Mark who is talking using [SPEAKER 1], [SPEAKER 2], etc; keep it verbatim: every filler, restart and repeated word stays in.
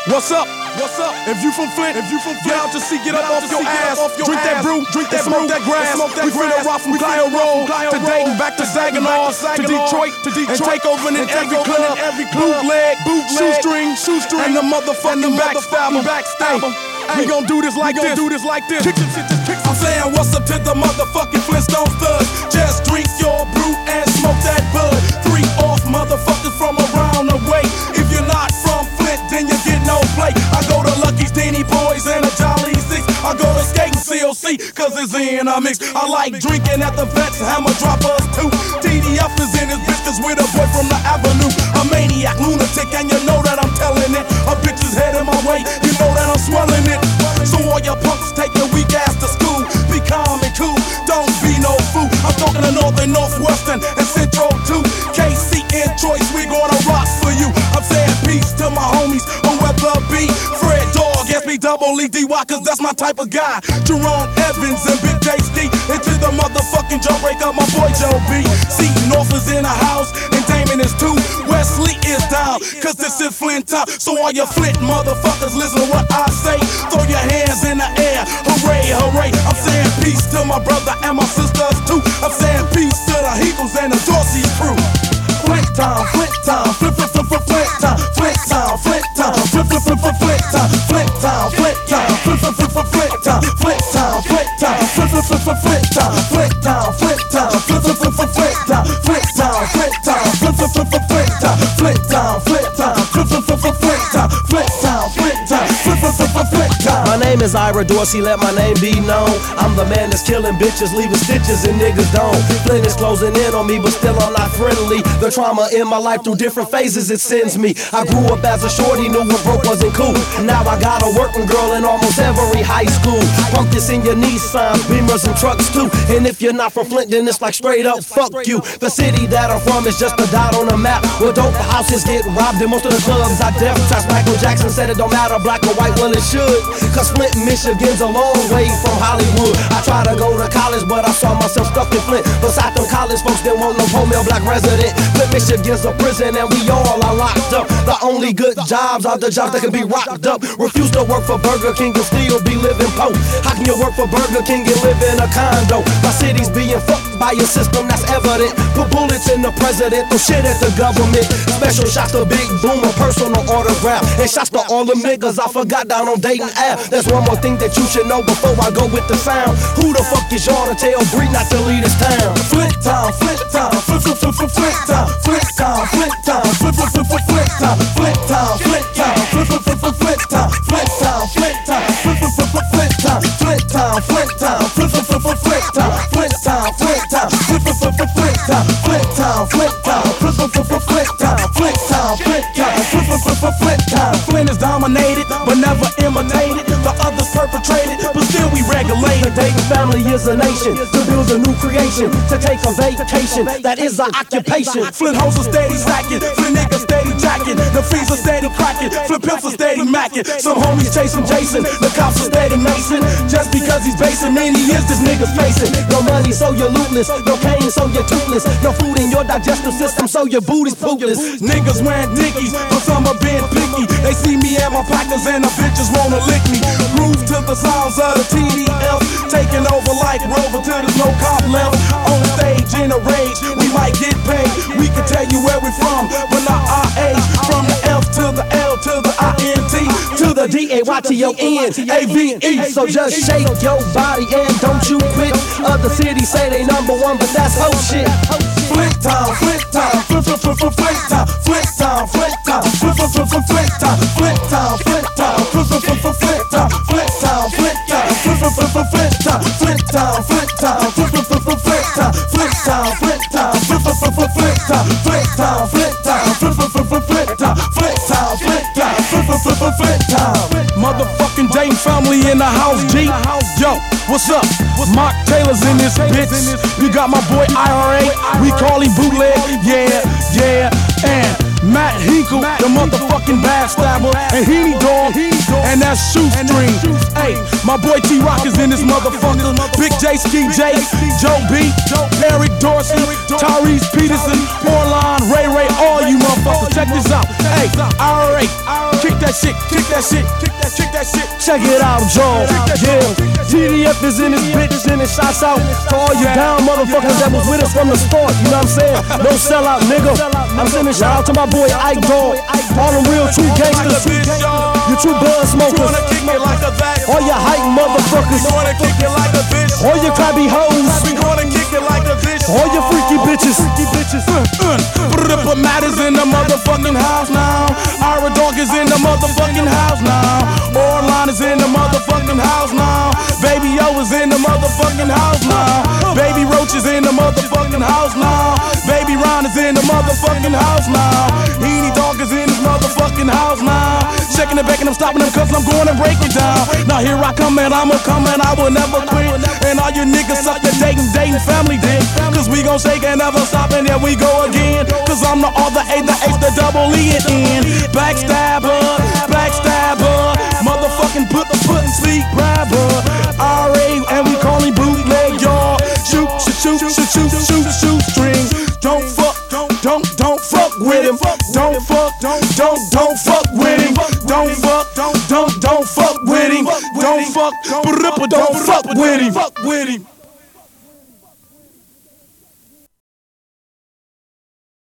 [SPEAKER 1] What's up? What's up? If you from Flint, if you from Flint, get out to see, get up off your ass, drink that brew, drink that smoke that grass. We finna rock from Clio Road to Dayton, back to Saginaw, to Detroit, to Detroit, and take over in every club, bootleg, shoestring, shoestring, and the motherfucking backstabber, backstabber. We gon' do this like this, do this like this. Kick this shit, just kick. I'm saying what's up to the motherfucking Flintstone thugs. Just drink your brew and smoke that bud. Three off motherfuckers from around the way. If you're not from Flint, then you get no play. I go to Lucky's, Denny Boys, and a Jolly Six. I go to Skating C O C, cause it's in a mix. I like drinking at the vets, hammer droppers too. T D F is in his bitch, cause we're the boy from the avenue. A maniac, lunatic, and you know that I'm telling it. A bitch is heading my way, you know that I'm swelling it. So all your punks take your weak ass to school. Be calm and cool, don't be no fool. I'm talking to Northern, Northwestern, and Central too. K C and Choice, we gonna rock for you. I'm saying peace to my homies, whoever be. Fred Dog, S B double E D Y, cause that's my type of guy. Jerome Evans and Big J Ski. Into the motherfucking jawbreaker, my boy Joe B. See, North is in the house, and Damon is too. Wesley is down, cause this is Flint top. So all your Flint motherfuckers, listen to what I say. Throw your hands in the air, hooray, hooray. I'm saying peace to my brother and my sisters too. I'm saying peace to the Heagles and the Dorsey crew. Flint town, Flint town, flip, flip, flip, flip, Flint town, Flint town, Flint town, flip, flip, flip, flip, Flint town, Flint town, Flint town, flip, flip, flip, flip, Flint town, Flint town, Flint town, flip, flip, flip, flip, Flint town, Flint town, Flint town, flip, flip, flip, flip, Flint town, Flint town, Flint town, flip, flip, flip, flip, Flint town, Flint town, Flint town, flip, flip, flip, flip, Flint town, Flint town, Flint town, flip, flip, flip, flip, Flint town.
[SPEAKER 2] My name is Ira Dorsey, let my name be known. I'm the man that's killing bitches, leaving stitches and niggas don't. Flint is closing in on me, but still I'm not friendly. The trauma in my life through different phases, it sends me. I grew up as a shorty, knew what broke wasn't cool. Now I got a working girl in almost every high school. Pump this in your Nissans, Beamers and trucks too. And if you're not from Flint, then it's like straight up fuck you. The city that I'm from is just a dot on the map, where dope houses get robbed and most of the clubs I death traps. Michael Jackson said it don't matter black or white, well it should. Cause Flint, Michigan's a long way from Hollywood. I tried to go to college, but I saw myself stuck in Flint. Beside them college folks, they want no poor male black resident. Flint, Michigan's a prison and we all are locked up. The only good jobs are the jobs that can be rocked up. Refuse to work for Burger King and still be living poor. How can you work for Burger King and live in a condo? My city's being fucked by a system that's evident. Put bullets in the president, throw shit at the government. Special shots to Big Boom, a personal autograph. And shots to all them niggas I forgot down on Dayton Ave. There's one more thing that you should know before I go with the sound. Who the fuck is y'all to tell Bree not to leave this town?
[SPEAKER 1] Flint town, Flint town, flip, flip, flip, flip, Flint town, Flint town, Flint town, flip, flip, flip, flip, Flint town, Flint town, Flint town, flip, flip, flip, flip, Flint town, Flint town, Flint town, flip, flip, flip, flip, Flint town, Flint town, Flint town, flip, flip, flip, flip, Flint town, Flint town, Flint town, flip, flip, flip, flip, Flint town, Flint town, Flint town, flip, flip, flip, flip, Flint town, Flint town, Flint town, flip, flip, flip, flip, Flint town. Flint is dominated, but never imitated. The others perpetrated, but still we regulate.
[SPEAKER 2] The Dayton family is a nation, to build a new creation, to take a vacation, that is our occupation.
[SPEAKER 1] Flint hoes are steady stacking, Flint niggas steady jacking, the fees are steady cracking, Flint pimps are steady macking. Some homies chasing Jason, the cops are steady macing. Just because he's basing, many years this nigga's facing.
[SPEAKER 2] No money, so you're lootless. No cane, so you're toothless. No food in your digestive system, so your booty's bootless.
[SPEAKER 1] Niggas wearing dickies, but some are being picky. They see me and my partners and the bitches wanna lick me. Groove to the sounds of the T D F, taking over like Rover till there's no cop left. On stage in a rage, we might get paid. We can tell you where we from, but not our age. From the F to the L to the I N T
[SPEAKER 2] to the D A Y T O N A V E. So just shake your body and don't you quit. Other cities say they number one, but that's whole shit.
[SPEAKER 1] Flint town, Flint town, flip, flip, flip, flip, Flint town, Flint town, Flint town, flip, flip, flip, flip, Flint town, Flint town, Flint town, flip, flip, flip, flip, Flint town, Flint town, Flint town, flip, flip, flip, flip, Flint town, Flint town, Flint town, flip, flip, flip, flip, Flint town, Flint town, Flint town, flip, flip, flip, flip, Flint town, Flint town, Flint town, flip, flip, flip, flip, Flint town, Flint town, Flint town, flip, flip, flip, flip, Flint town. Motherfucking Dayton family in the house, G. Yo, what's up? Mark Taylor's in this bitch. You got my boy I R A. We call him Bootleg. Yeah, yeah. And Matt Hinkle, the motherfucking motherfucking backstabber. And Heaney Dog, and that's Shoestring. Hey, my boy T-Rock is in this motherfucker. Big J, Ski J, Joe B, Eric Dorsey, Tyrese Peterson, Orlon, Ray Ray, all you motherfuckers. Check this out. Hey, R A, kick that shit, kick that shit, kick that, kick that shit.
[SPEAKER 2] Check it out, Joe. Yeah, T D F is in this bitch, and it shouts out to all you down motherfuckers that was with us from the start. You know what I'm saying? No sellout, nigga. I'm sending shout out to my boy Ike Dog, all them real true gangsters, you true blood smokers, all your hype motherfuckers, all your crabby hoes, all your freaky bitches.
[SPEAKER 1] Ripper Matters in the motherfucking house now. Ira Dog is in the motherfucking house now. Orlon is in the motherfucking house now. Baby O is in the motherfucking house now. Baby Roach is in the motherfucking house now. Baby Ron is in the motherfucking house now. Heaney Dog is in this motherfucking house now. Checking it back and I'm stopping them cause I'm going to break it down. Now here I come and I'ma come and I will never quit. And all you niggas suck your dating, dating family dick. Cause we gon' shake and never stop and there we go again. Cause I'm the R, the A, the H, the double E at N. Backstabber, backstabber, motherfucking put the foot and sleep grabber. R A and we call him bootleg, y'all. Shoot, shoot, shoot, shoot, shoot, shoot, shoot string. Don't fuck, don't, don't, don't fuck with him. Don't fuck, don't, don't, don't fuck with him. Don't fuck, don't, don't, don't fuck with him. Don't fuck, don't fuck with him.